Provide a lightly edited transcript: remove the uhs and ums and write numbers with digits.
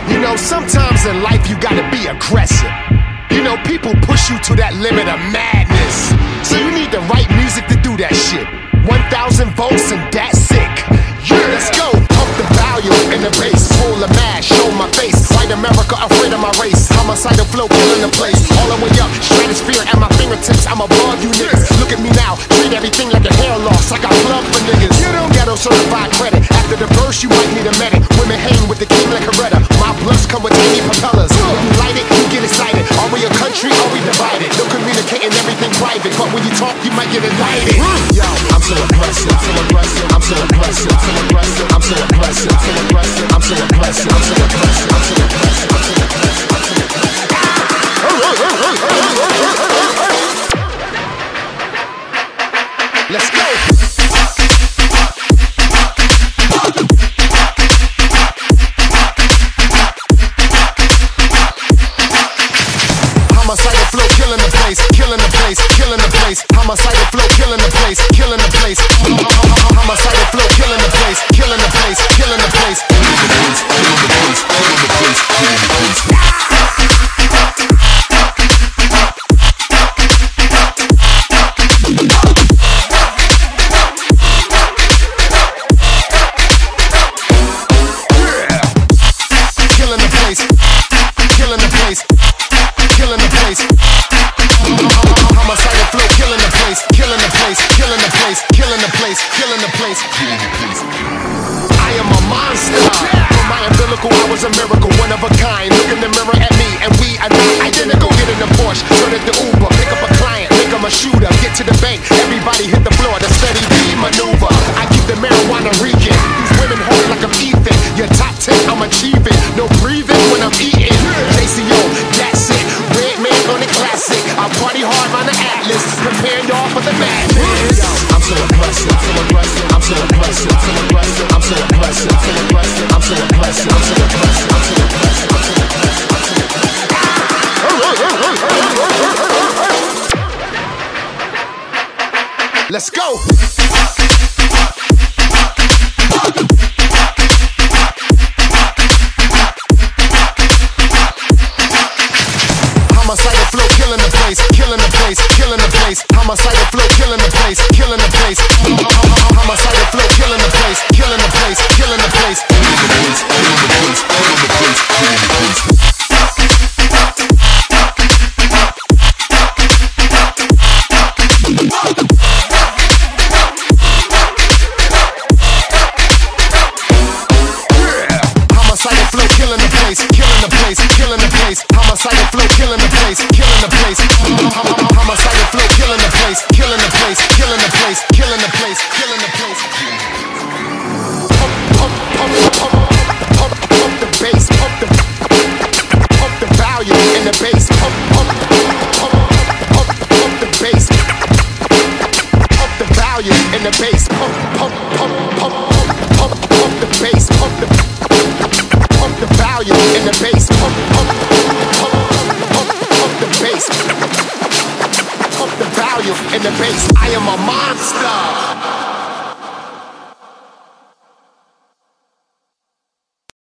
You know, sometimes in life you gotta be aggressive. You know, people push you to that limit of madness. So you need the right music to do that shit. 1,000 volts and that's sick. Yeah, let's go. Pump the volume in the bass. Pull the mash, show my face. White America, afraid of my race. Homicidal flow, killing the place. All the way up, stratosphere at my fingertips. I'm above you niggas. Look at me now, treat everything like a hair loss. I got love for niggas. You don't ghetto certified credit. After the verse, you might need a medic. Women hang with the king like Coretta. My blunts come with tiny propellers. When you light it, you get excited. Are we a country? Are we divided? No communicating, everything private. But when you talk, you might get indicted. Yo, I'm so aggressive, so aggressive. I'm so aggressive, so aggressive. I'm so aggressive, so aggressive. I'm so aggressive, I'm so aggressive. I'm so aggressive, I'm so aggressive. I'm so aggressive. Let's go. Homicidal flow, killing the place, killing the place, killing the place. Homicidal flow, killing the place, killing the place. Homicidal flow, killing the place, killing the place, killing the place. Killing the place, killing the place, killing the place, killing the place. I am a monster. From my umbilical, I was a miracle, one of a kind. Look in the mirror at me, and we are not identical. Get in the Porsche, turn at the Uber, pick up a client, make him a shooter. Get to the bank, everybody hit the floor. The steady B maneuver. I keep the marijuana reeking. These women hold like I'm Ethan. Your top 10, I'm achieving. No breathing when I'm eating. JCO, that's it. Red man on the classic. I party hard on the Atlas, prepare y'all for the madness. I'm so aggressive, so aggressive. I'm so aggressive, so aggressive. I'm so aggressive, so aggressive. I'm so aggressive, I'm so aggressive. I'm so aggressive, I'm so aggressive. I'm so aggressive. Let's go. Homicidal flow, killing the place, killing the place, killing the place. Homicidal flow, killing the place, killing the place. Homicidal flow, killing the place, killing the place, killing the place. Killing the place, killing the place, killing the place, killing the place. Homicidal flow, killing the place, killing the place, killing the place. Homicidal flow, killing the place, killing the place. Homicidal flow, killing the place, killing the place, killing the place, killing the place, killing the place. Pump the bass, pump the volume in the bass. Pump the bass, pump the volume in the bass. Pump the bass, pump the volume in the bass. Pump the bass. Pump the volume in the bass. I am a monster.